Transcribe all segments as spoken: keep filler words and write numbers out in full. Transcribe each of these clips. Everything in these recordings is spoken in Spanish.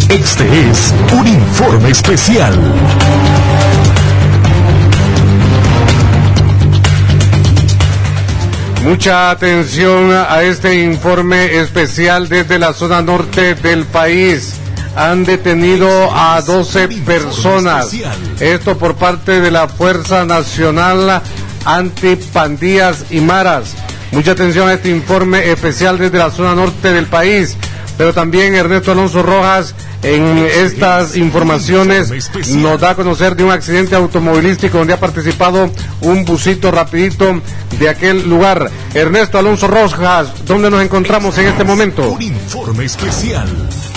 Este es un informe especial. Mucha atención a este informe especial desde la zona norte del país. Han detenido a doce personas. Esto por parte de la Fuerza Nacional Antipandillas y Maras. Mucha atención a este informe especial desde la zona norte del país. Pero también Ernesto Alonso Rojas en estas informaciones nos da a conocer de un accidente automovilístico donde ha participado un busito rapidito de aquel lugar. Ernesto Alonso Rojas, ¿dónde nos encontramos en este momento? Un informe especial.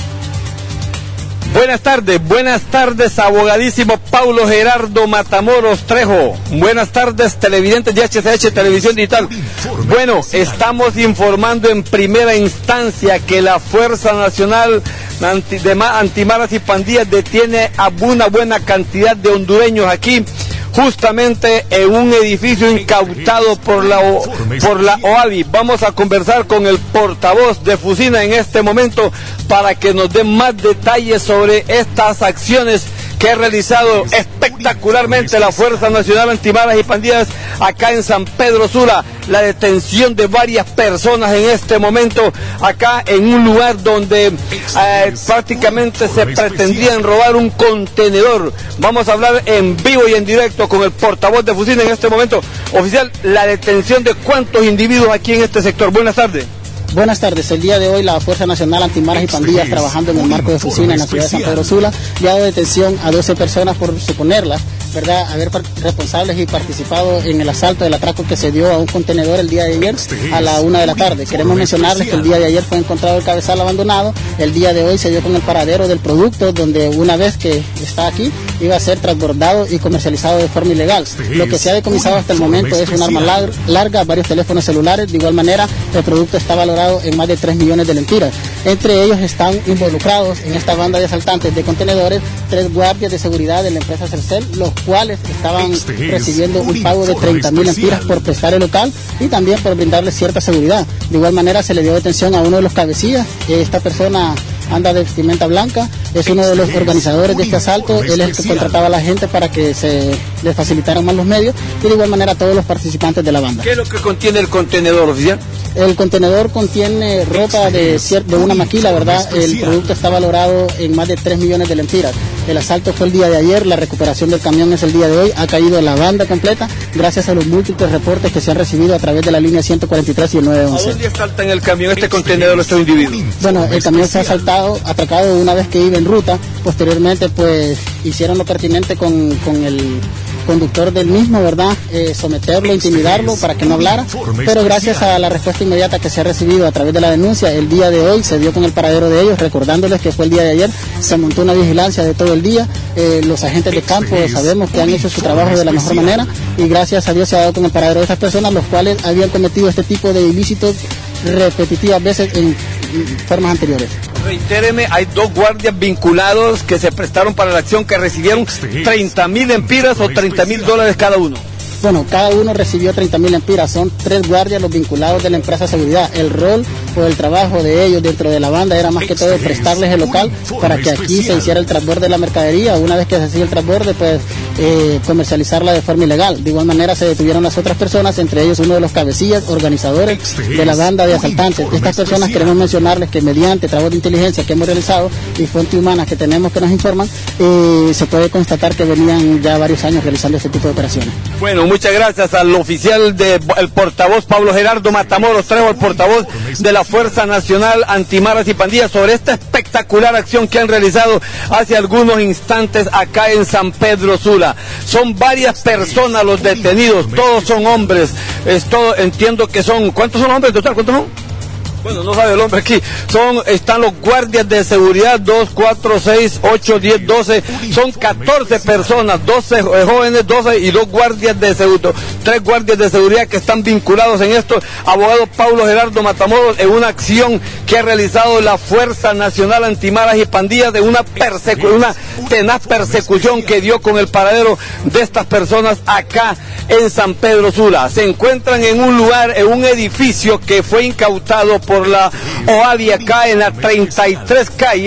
Buenas tardes, buenas tardes, abogadísimo Paulo Gerardo Matamoros Trejo. Buenas tardes, televidentes de H C H Televisión Digital. Bueno, estamos informando en primera instancia que la Fuerza Nacional Anti, de Antimaras y Pandillas detiene a una buena cantidad de hondureños aquí, justamente en un edificio incautado por la, por la O A V I. Vamos a conversar con el portavoz de Fusina en este momento para que nos dé más detalles sobre estas acciones que ha realizado espectacularmente la Fuerza Nacional Antimaras y Pandillas acá en San Pedro Sula. La detención de varias personas en este momento acá en un lugar donde eh, prácticamente se pretendían robar un contenedor. Vamos a hablar en vivo y en directo con el portavoz de Fusina en este momento. Oficial, la detención de cuántos individuos aquí en este sector. Buenas tardes. Buenas tardes. El día de hoy la Fuerza Nacional Antimaras y Pandillas, trabajando en el marco de Fusina en la ciudad de San Pedro Sula, le ha dado detención a doce personas por suponerlas, ¿verdad?, haber responsables y participado en el asalto del atraco que se dio a un contenedor el día de ayer a la una de la tarde. Queremos mencionarles que el día de ayer fue encontrado el cabezal abandonado. El día de hoy se dio con el paradero del producto, donde una vez que está aquí iba a ser transbordado y comercializado de forma ilegal. Lo que se ha decomisado hasta el momento es un arma lar larga, varios teléfonos celulares. De igual manera, el producto está valorado en más de tres millones de lempiras. Entre ellos están involucrados en esta banda de asaltantes de contenedores tres guardias de seguridad de la empresa Cercel, los cuales estaban recibiendo un pago de treinta mil lempiras por prestar el local y también por brindarles cierta seguridad. De igual manera se le dio detención a uno de los cabecillas. Esta persona anda de vestimenta blanca, es uno de los organizadores de este asalto. Él es el que contrataba a la gente para que se les facilitaran más los medios, y de igual manera a todos los participantes de la banda. ¿Qué es lo que contiene el contenedor, oficial? El contenedor contiene ropa de, de una maquila, ¿verdad? El producto está valorado en más de tres millones de lempiras. El asalto fue el día de ayer, la recuperación del camión es el día de hoy. Ha caído la banda completa gracias a los múltiples reportes que se han recibido a través de la línea ciento cuarenta y tres y el nueve once. ¿A dónde asaltan el camión, este contenedor, estos individuos? Bueno, el camión se ha asaltado, atracado una vez que iba en ruta. Posteriormente, pues, hicieron lo pertinente con, con el conductor del mismo, ¿verdad? Eh, someterlo, intimidarlo para que no hablara, pero gracias a la respuesta inmediata que se ha recibido a través de la denuncia, el día de hoy se dio con el paradero de ellos, recordándoles que fue el día de ayer, se montó una vigilancia de todo el día. Eh, los agentes de campo sabemos que han hecho su trabajo de la mejor manera, y gracias a Dios se ha dado con el paradero de estas personas, los cuales habían cometido este tipo de ilícitos repetitivas veces en formas anteriores. Reitéreme, hay dos guardias vinculados que se prestaron para la acción, que recibieron treinta mil lempiras o treinta mil dólares cada uno. Bueno, cada uno recibió treinta mil lempiras, son tres guardias los vinculados de la empresa seguridad. El rol o el trabajo de ellos dentro de la banda era más que todo prestarles el local para que aquí se hiciera el transborde de la mercadería. Una vez que se hacía el transborde, pues eh, comercializarla de forma ilegal. De igual manera se detuvieron las otras personas, entre ellos uno de los cabecillas, organizadores de la banda de asaltantes. Estas personas queremos mencionarles que mediante trabajo de inteligencia que hemos realizado y fuentes humanas que tenemos que nos informan, eh, se puede constatar que venían ya varios años realizando este tipo de operaciones. Bueno, muchas gracias al oficial del portavoz Pablo Gerardo Matamoros Trejo, el portavoz de la Fuerza Nacional Antimaras y Pandillas, sobre esta espectacular acción que han realizado hace algunos instantes acá en San Pedro Sula. Son varias personas los detenidos, todos son hombres. Esto entiendo que son, ¿cuántos son hombres en total? ¿Cuántos son? Bueno, no sabe el hombre aquí. Son, están los guardias de seguridad, dos, cuatro, seis, ocho, diez, doce. Son catorce personas, doce jóvenes, doce y dos guardias de seguridad, tres guardias de seguridad que están vinculados en esto. Abogado Paulo Gerardo Matamoros, en una acción que ha realizado la Fuerza Nacional Antimaras y Pandillas, de una persecución, una tenaz persecución que dio con el paradero de estas personas acá en San Pedro Sula. Se encuentran en un lugar, en un edificio que fue incautado por la O A V I acá en la treinta y tres calle,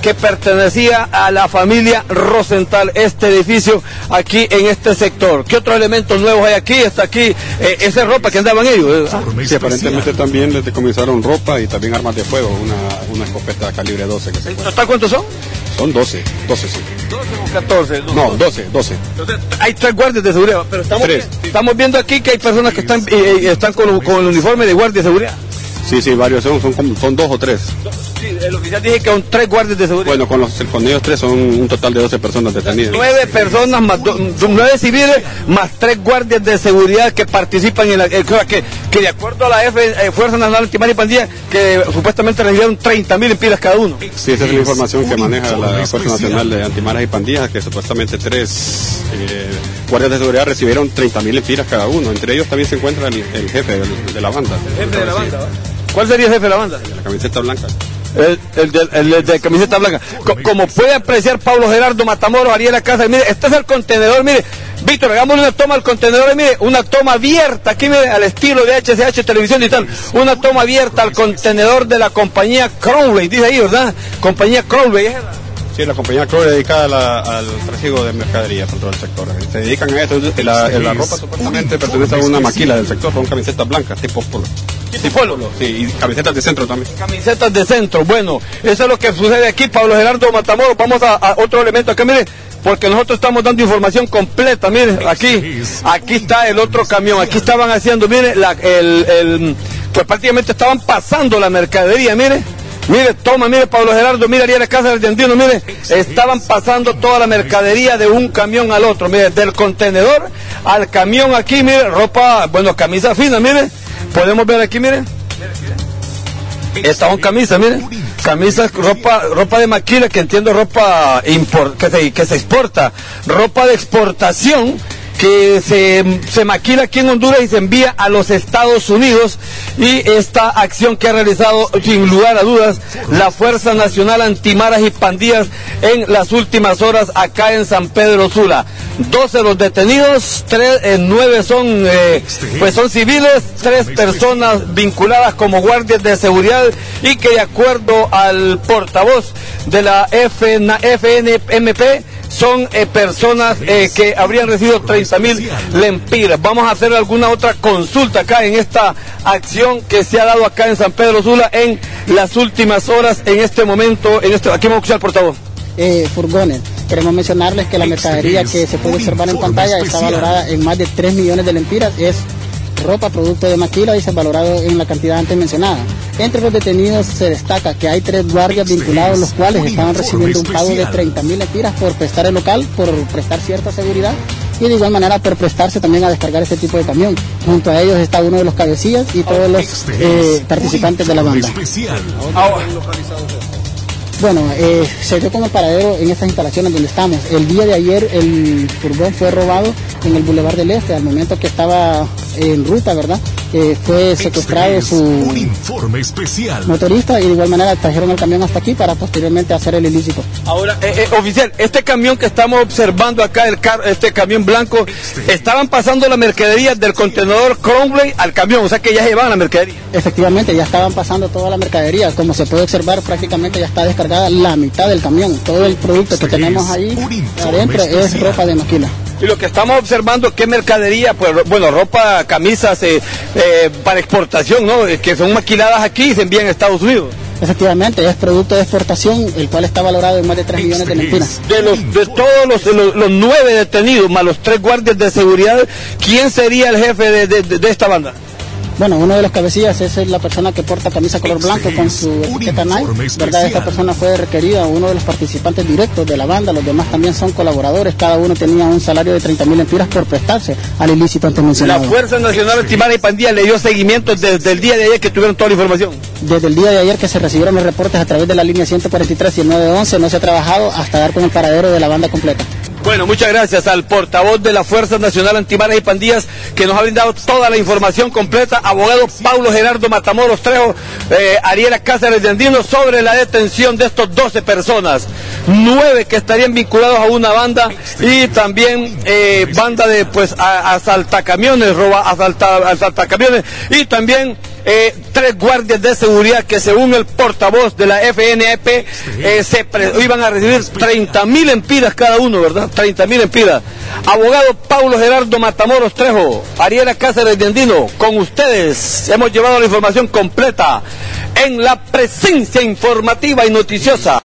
que pertenecía a la familia Rosenthal, este edificio aquí en este sector. ¿Qué otros elementos nuevos hay aquí? Está aquí, eh, esa ropa que andaban ellos. ¿eh? Sí, aparentemente también les decomisaron ropa y también armas de fuego, una, una escopeta calibre doce. Que se ¿En total cuántos son? Son doce, doce sí. doce o catorce. No, no doce, doce. Entonces, hay tres guardias de seguridad, pero estamos, Tres. estamos viendo aquí que hay personas que están, eh, están con, con el uniforme de guardia de seguridad. Sí, sí, varios son, son, son dos o tres. Sí, el oficial dije que son tres guardias de seguridad. Bueno, con, los, con ellos tres son un total de doce personas detenidas. Nueve personas, más do, nueve civiles, más tres guardias de seguridad que participan en la... Eh, que, que de acuerdo a la F, eh, Fuerza Nacional Antimafia y Pandilla, que supuestamente recibieron treinta mil empiras cada uno. Sí, esa es la información que maneja la Fuerza Nacional de Antimaras y Pandillas, que supuestamente tres eh, guardias de seguridad recibieron treinta mil empiras cada uno. Entre ellos también se encuentra el, el jefe de, de la banda. El jefe de la banda, ¿verdad? ¿Cuál sería el jefe de la banda? De la camiseta blanca. El, el, de, el, el de camiseta blanca. Co como puede apreciar Pablo Gerardo Matamoros, Ariel Casa, mire, este es el contenedor, mire, Víctor, hagámosle una toma al contenedor, mire, una toma abierta, aquí mire, al estilo de H C H Televisión Digital, una toma abierta al contenedor de la compañía Crowley, dice ahí, ¿verdad? Compañía Crowley, ¿es? Sí, la compañía Crowley dedicada a la, al trasiego de mercadería por todo el sector. Se dedican a eso. La, la ropa supuestamente pertenece a una maquila del sector, son camisetas blancas, tipo polo. ¿Tipo polo? Sí, y camisetas de centro también. Camisetas de centro, bueno, eso es lo que sucede aquí, Pablo Gerardo Matamoros. Vamos a, a otro elemento acá, mire, porque nosotros estamos dando información completa, mire, aquí, aquí está el otro camión, aquí estaban haciendo, mire, la, el, el, pues prácticamente estaban pasando la mercadería, mire. Mire, toma, mire, Pablo Gerardo, mire, Ariel Casa del Andino, mire, estaban pasando toda la mercadería de un camión al otro, mire, del contenedor al camión aquí, mire, ropa, bueno, camisa fina, mire, podemos ver aquí, mire, esta son camisas, mire, camisas, ropa, ropa de maquila, que entiendo ropa import, que se, que se exporta, ropa de exportación, que se, se maquila aquí en Honduras y se envía a los Estados Unidos, y esta acción que ha realizado sin lugar a dudas la Fuerza Nacional Antimaras y Pandillas en las últimas horas acá en San Pedro Sula. doce los detenidos, tres, eh, nueve son eh, pues son civiles, tres personas vinculadas como guardias de seguridad, y que de acuerdo al portavoz de la F N M P son eh, personas eh, que habrían recibido treinta mil lempiras. Vamos a hacer alguna otra consulta acá en esta acción que se ha dado acá en San Pedro Sula en las últimas horas, en este momento, en este, aquí vamos a escuchar al portavoz. Eh, furgones. Queremos mencionarles que la mercadería que se puede observar en pantalla está valorada en más de tres millones de lempiras. Es ropa, producto de maquila, y se ha valorado en la cantidad antes mencionada. Entre los detenidos se destaca que hay tres guardias vinculados, los cuales estaban recibiendo un pago de treinta mil lempiras por prestar el local, por prestar cierta seguridad, y de igual manera por prestarse también a descargar este tipo de camión. Junto a ellos está uno de los cabecillas y todos los eh, participantes de la banda. Bueno, eh, se dio como paradero en estas instalaciones donde estamos. El día de ayer el furgón fue robado en el Boulevard del Este, al momento que estaba en ruta, ¿verdad? Eh, fue secuestrado su un informe especial. motorista, y de igual manera trajeron el camión hasta aquí para posteriormente hacer el ilícito. Ahora, eh, eh, oficial, este camión que estamos observando acá, el car este camión blanco, estaban pasando la mercadería del contenedor Crowley al camión, o sea que ya llevaban la mercadería. Efectivamente, ya estaban pasando toda la mercadería. Como se puede observar, prácticamente ya está descargada la mitad del camión. Todo el producto que tenemos ahí adentro es ropa de maquila. Y lo que estamos observando, ¿qué mercadería? Pues bueno, ropa, camisas eh, eh, para exportación, ¿no? Que son maquiladas aquí y se envían a Estados Unidos. Efectivamente, es producto de exportación, el cual está valorado en más de tres millones de lempiras. De los de todos los, los, los nueve detenidos, más los tres guardias de seguridad, ¿quién sería el jefe de, de, de, de esta banda? Bueno, uno de los cabecillas es la persona que porta camisa color blanco con su etiqueta Nike, ¿verdad? Esta persona fue requerida, uno de los participantes directos de la banda, los demás también son colaboradores, cada uno tenía un salario de treinta mil lempiras por prestarse al ilícito antes mencionado. La Fuerza Nacional Antimaras y Pandillas le dio seguimiento desde el día de ayer que tuvieron toda la información. Desde el día de ayer que se recibieron los reportes a través de la línea ciento cuarenta y tres y el nueve once, no se ha trabajado hasta dar con el paradero de la banda completa. Bueno, muchas gracias al portavoz de la Fuerza Nacional Antimaras y Pandillas, que nos ha brindado toda la información completa, abogado Pablo Gerardo Matamoros Trejo, eh, Ariel Cáceres de Andino, sobre la detención de estos doce personas, nueve que estarían vinculados a una banda, y también eh, banda de pues a, asaltacamiones, roba, asalta, asaltacamiones, y también eh, tres guardias de seguridad que según el portavoz de la F N P eh, se pre iban a recibir treinta mil empiras cada uno, ¿verdad? treinta mil empiras. Abogado Paulo Gerardo Matamoros Trejo, Ariela Cáceres de Andino, con ustedes hemos llevado la información completa en la presencia informativa y noticiosa.